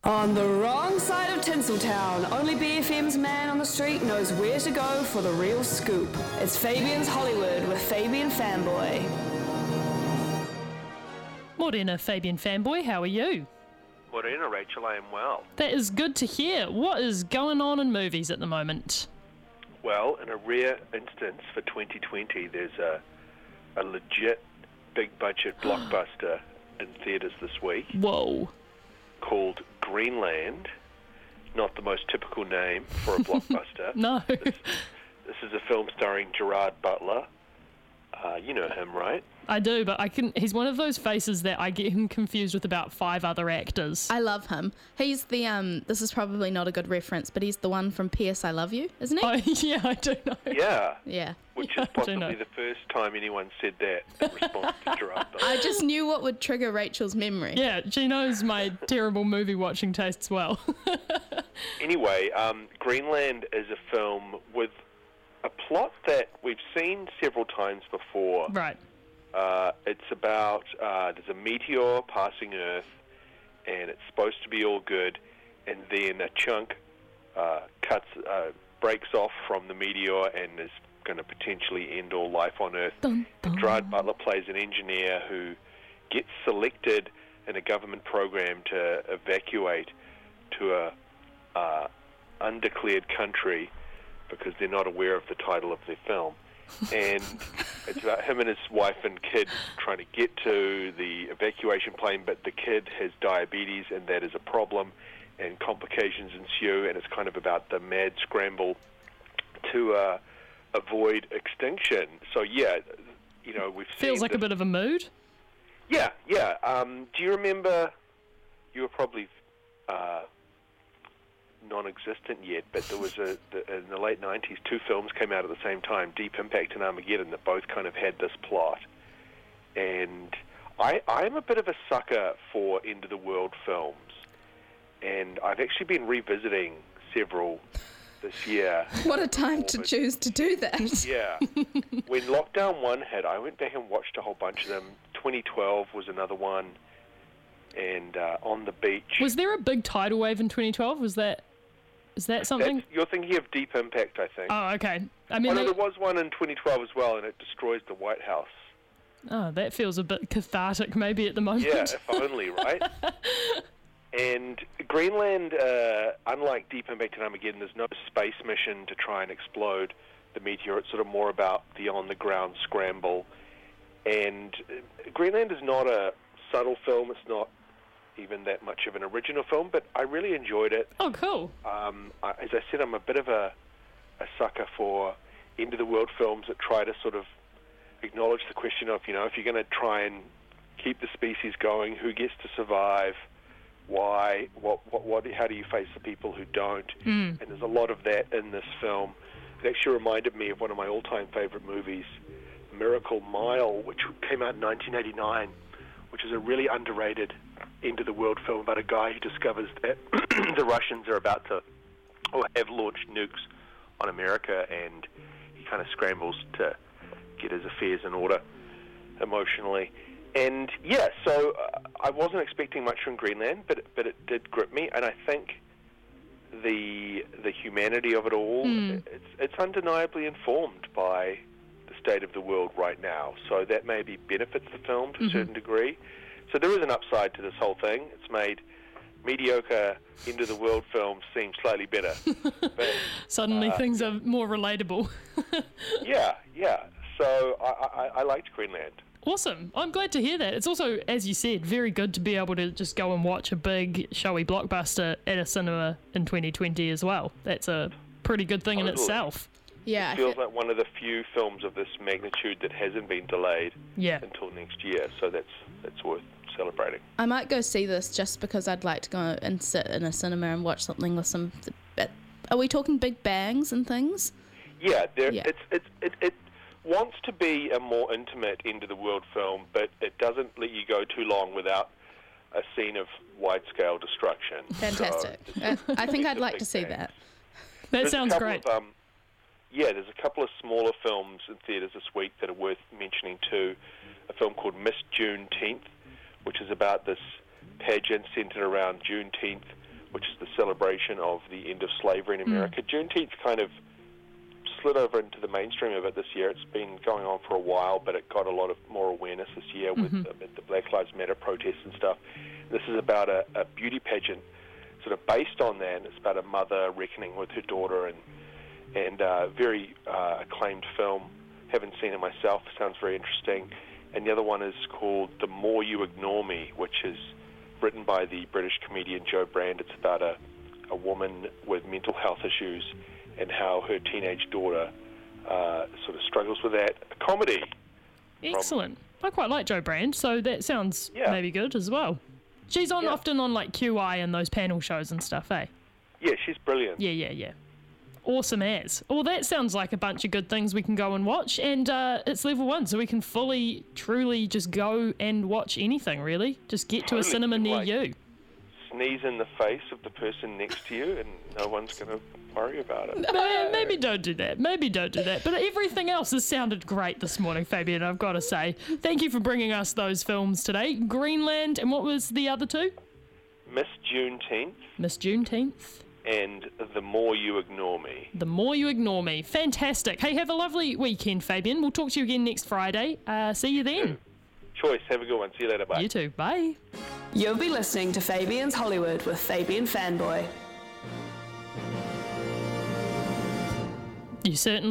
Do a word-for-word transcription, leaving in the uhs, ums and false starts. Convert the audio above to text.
On the wrong side of Tinseltown, only B F M's man on the street knows where to go for the real scoop. It's Fabian's Hollywood with Fabian Fanboy. Morena, Fabian Fanboy, how are you? Morena, Rachel, I am well. That is good to hear. What is going on in movies at the moment? Well, in a rare instance for twenty twenty, there's a, a legit big-budget blockbuster in theatres this week. Whoa. Called Greenland. Not the most typical name for a blockbuster. No. This, this is a film starring Gerard Butler. Uh, you know him, right? I do, but I can. He's one of those faces that I get him confused with about five other actors. I love him. He's the, um, this is probably not a good reference, but he's the one from P S I Love You, isn't he? Oh, yeah, I do know. Yeah. Yeah. Which Yeah, is I do know. possibly the first time anyone said that in response to Gerard Butler. I just knew what would trigger Rachel's memory. Yeah, she knows my terrible movie watching tastes well. Anyway, um, Greenland is a film with a plot that we've seen several times before. Right. Uh, it's about, uh, there's a meteor passing Earth, and it's supposed to be all good, and then a chunk uh, cuts, uh, breaks off from the meteor and is going to potentially end all life on Earth. Dun, dun. Gerard Butler plays an engineer who gets selected in a government program to evacuate to a uh, undeclared country because they're not aware of the title of their film. And it's about him and his wife and kid trying to get to the evacuation plane, but the kid has diabetes, and that is a problem, and complications ensue, and it's kind of about the mad scramble to uh, avoid extinction. So, yeah, you know, we've seen... Feels like this. a bit of a mood. Yeah, yeah. Um, do you remember, you were probably... Uh, non-existent yet, but there was a the, in the late nineties, two films came out at the same time, Deep Impact and Armageddon, that both kind of had this plot. And I I'm a bit of a sucker for end of the world films, and I've actually been revisiting several this year. What a time to choose to do that. Yeah. When Lockdown one hit, I went back and watched a whole bunch of them. twenty twelve was another one, and uh, On the Beach. Was there a big tidal wave in twenty twelve? Was that... Is that something? That's, you're thinking of Deep Impact, I think. Oh, okay. I mean, Oh, no, they- there was one in twenty twelve as well, and it destroys the White House. oh, that feels a bit cathartic maybe at the moment. Yeah, if only, right? And Greenland, uh, unlike Deep Impact and Armageddon, there's no space mission to try and explode the meteor. It's sort of more about the on-the-ground scramble. And uh, Greenland is not a subtle film. It's not even that much of an original film, but I really enjoyed it. Oh, cool. Um, I, as I said, I'm a bit of a, a sucker for end-of-the-world films that try to sort of acknowledge the question of, you know, if you're going to try and keep the species going, who gets to survive, why, what, what, what, how do you face the people who don't? Mm. And there's a lot of that in this film. It actually reminded me of one of my all-time favorite movies, Miracle Mile, which came out in nineteen eighty-nine, which is a really underrated end-of-the-world film about a guy who discovers that the Russians are about to, or have launched nukes on America, and he kind of scrambles to get his affairs in order emotionally. And, yeah, so uh, I wasn't expecting much from Greenland, but but it did grip me, and I think the the humanity of it all, Mm. it's, it's undeniably informed by the state of the world right now, so that maybe benefits the film to a Mm-hmm. certain degree. So there is an upside to this whole thing. It's made mediocre end-of-the-world films seem slightly better. But, Suddenly uh, things are more relatable. yeah, yeah. So I, I, I liked Greenland. Awesome. I'm glad to hear that. It's also, as you said, very good to be able to just go and watch a big, showy blockbuster at a cinema in twenty twenty as well. That's a pretty good thing in Totally. itself. Yeah. I Feels feel- like one of the few films of this magnitude that hasn't been delayed Yeah. until next year. So that's that's worth celebrating. I might go see this just because I'd like to go and sit in a cinema and watch something with some... Are we talking big bangs and things? Yeah, there, Yeah. it's it's it, it wants to be a more intimate end-of-the-world film, but it doesn't let you go too long without a scene of wide-scale destruction. Fantastic. So Uh, I think it's I'd a like big to see bang. that. That There's a sounds couple great. Of, um, yeah, there's a couple of smaller films in theatres this week that are worth mentioning too. A film called Miss Juneteenth, which is about this pageant centred around Juneteenth, which is the celebration of the end of slavery in America. Mm. Juneteenth kind of slid over into the mainstream of it this year. It's been going on for a while, but it got a lot of more awareness this year with, mm-hmm. the, with the Black Lives Matter protests and stuff. This is about a, a beauty pageant sort of based on that, and it's about a mother reckoning with her daughter, and and uh, very uh, acclaimed film. Haven't seen it myself. Sounds very interesting. And the other one is called The More You Ignore Me, which is written by the British comedian Joe Brand. It's about a, a woman with mental health issues and how her teenage daughter uh, sort of struggles with that. A comedy. Excellent. From, I quite like Joe Brand, so that sounds yeah. maybe good as well. She's on yeah. often on like Q I and those panel shows and stuff, eh? Yeah, she's brilliant. Yeah, yeah, yeah. Awesome as. Well, that sounds like a bunch of good things we can go and watch, and uh, it's level one, so we can fully, truly just go and watch anything, really. Just get totally. to a cinema near like, you. Sneeze in the face of the person next to you, and no one's going to worry about it. Maybe, maybe don't do that. Maybe don't do that. But everything else has sounded great this morning, Fabian, I've got to say. Thank you for bringing us those films today. Greenland, and what was the other two? Miss Juneteenth. Miss Juneteenth. And The More You Ignore Me. The More You Ignore Me. Fantastic. Hey, have a lovely weekend, Fabian. We'll talk to you again next Friday. Uh, see you then. Choice. Have a good one. See you later. Bye. You too. Bye. You'll be listening to Fabian's Hollywood with Fabian Fanboy. You certainly